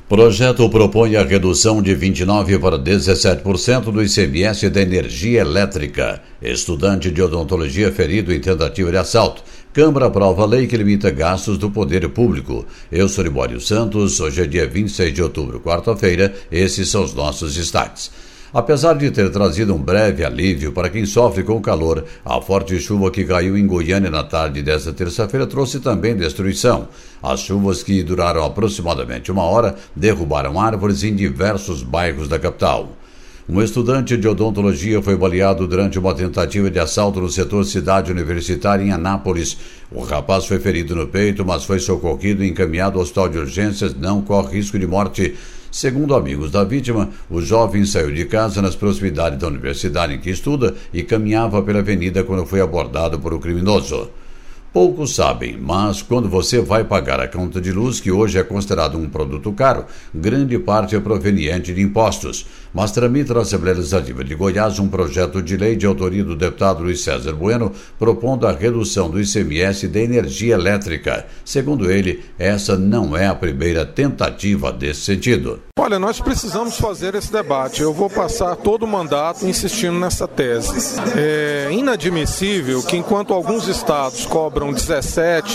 Projeto propõe a redução de 29% para 17% do ICMS da energia elétrica. Estudante de odontologia ferido em tentativa de assalto. Câmara aprova a lei que limita gastos do poder público. Eu sou Libório Santos, hoje é dia 26 de outubro, quarta-feira, esses são os nossos destaques. Apesar de ter trazido um breve alívio para quem sofre com o calor, a forte chuva que caiu em Goiânia na tarde desta terça-feira trouxe também destruição. As chuvas, que duraram aproximadamente uma hora, derrubaram árvores em diversos bairros da capital. Um estudante de odontologia foi baleado durante uma tentativa de assalto no setor Cidade Universitária em Anápolis. O rapaz foi ferido no peito, mas foi socorrido e encaminhado ao hospital de urgências, não corre risco de morte. Segundo amigos da vítima, o jovem saiu de casa nas proximidades da universidade em que estuda e caminhava pela avenida quando foi abordado por um criminoso. Poucos sabem, mas quando você vai pagar a conta de luz, que hoje é considerado um produto caro, grande parte é proveniente de impostos. Mas tramita na Assembleia Legislativa de Goiás um projeto de lei de autoria do deputado Luiz César Bueno, propondo a redução do ICMS da energia elétrica. Segundo ele, essa não é a primeira tentativa desse sentido. Olha, nós precisamos fazer esse debate. Eu vou passar todo o mandato insistindo nessa tese. É inadmissível que, enquanto alguns estados cobram 17%,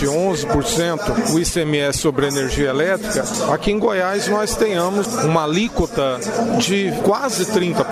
11% o ICMS sobre a energia elétrica, aqui em Goiás nós tenhamos uma alíquota de quase 30%,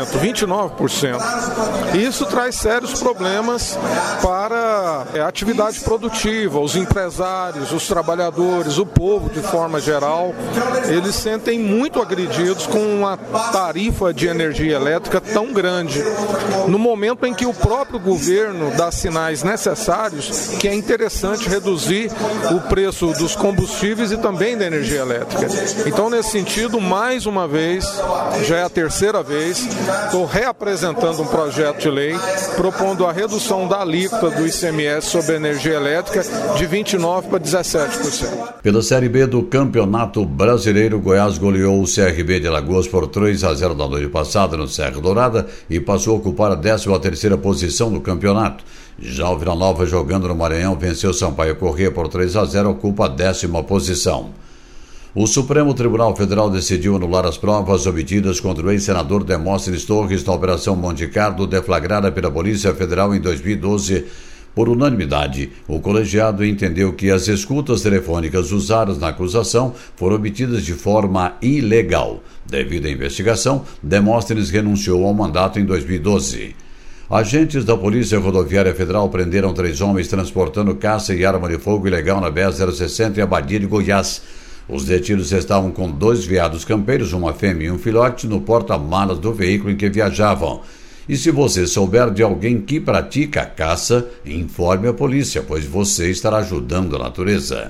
29%. Isso traz sérios problemas para a atividade produtiva, os empresários, os trabalhadores, o povo de forma geral. Eles sentem muito agredidos com uma tarifa de energia elétrica tão grande, no momento em que o próprio governo dá sinais necessários que é interessante reduzir o preço dos combustíveis e também da energia elétrica. Então, nesse sentido, mais uma vez, já é a terceira vez, estou reapresentando um projeto de lei propondo a redução da alíquota do ICMS sobre a energia elétrica de 29% para 17%. Pela Série B do Campeonato Brasileiro, Goiás goleou o CRB de Alagoas por 3-0 na noite passada no Serra Dourada e passou a ocupar a 13ª posição do campeonato. Já o Vila Nova, jogando no Maranhão, venceu Sampaio Corrêa por 3-0, ocupa a 10ª posição. O Supremo Tribunal Federal decidiu anular as provas obtidas contra o ex-senador Demóstenes Torres na Operação Monte Carlo, deflagrada pela Polícia Federal em 2012. Por unanimidade, o colegiado entendeu que as escutas telefônicas usadas na acusação foram obtidas de forma ilegal. Devido à investigação, Demóstenes renunciou ao mandato em 2012. Agentes da Polícia Rodoviária Federal prenderam 3 homens transportando caça e arma de fogo ilegal na BR-060 em Abadia de Goiás. Os detidos estavam com 2 veados campeiros, uma fêmea e um filhote, no porta-malas do veículo em que viajavam. E se você souber de alguém que pratica a caça, informe a polícia, pois você estará ajudando a natureza.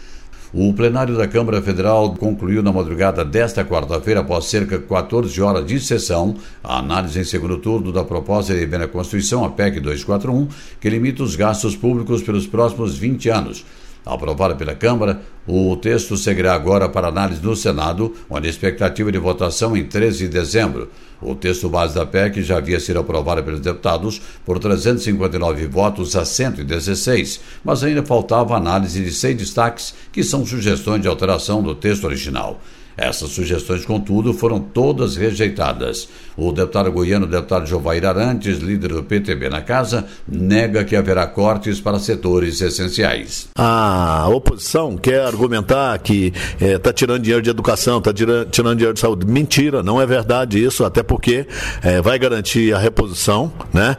O plenário da Câmara Federal concluiu na madrugada desta quarta-feira, após cerca de 14 horas de sessão, a análise em segundo turno da proposta de emenda à Constituição, a PEC 241, que limita os gastos públicos pelos próximos 20 anos. Aprovada pela Câmara, o texto seguirá agora para análise no Senado, onde a expectativa de votação em 13 de dezembro. O texto base da PEC já havia sido aprovado pelos deputados por 359 votos a 116, mas ainda faltava análise de 6 destaques, que são sugestões de alteração do texto original. Essas sugestões, contudo, foram todas rejeitadas. O deputado goiano, deputado Jovair Arantes, líder do PTB na casa, nega que haverá cortes para setores essenciais. A oposição quer argumentar que está tirando dinheiro de educação, está tirando dinheiro de saúde. Mentira, não é verdade isso, até porque vai garantir a reposição, né?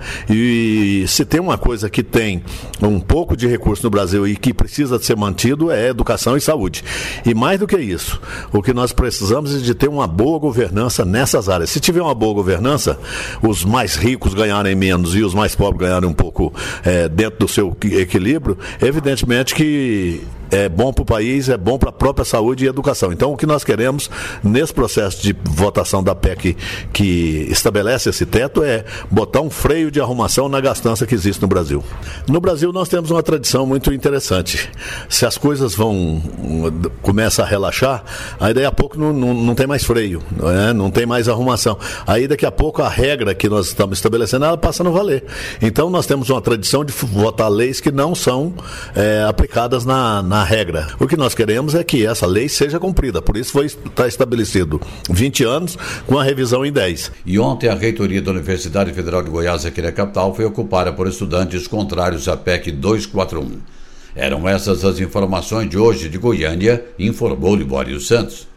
E se tem uma coisa que tem um pouco de recurso no Brasil e que precisa ser mantido é educação e saúde. E mais do que isso, o que nós precisamos é de ter uma boa governança nessas áreas. Se tiver uma boa governança, os mais ricos ganharem menos e os mais pobres ganharem um pouco dentro do seu equilíbrio, evidentemente que é bom para o país, é bom para a própria saúde e educação. Então, o que nós queremos nesse processo de votação da PEC que estabelece esse teto é botar um freio de arrumação na gastança que existe no Brasil. No Brasil, nós temos uma tradição muito interessante. Se as coisas começam a relaxar, aí daí a pouco não tem mais freio, não tem mais arrumação. Aí daqui a pouco a regra que nós estamos estabelecendo, ela passa a não valer. Então, nós temos uma tradição de votar leis que não são aplicadas na na regra. O que nós queremos é que essa lei seja cumprida, por isso está estabelecido 20 anos com a revisão em 10. E ontem a reitoria da Universidade Federal de Goiás, aqui na capital, foi ocupada por estudantes contrários à PEC 241. Eram essas as informações de hoje de Goiânia, informou Libório Santos.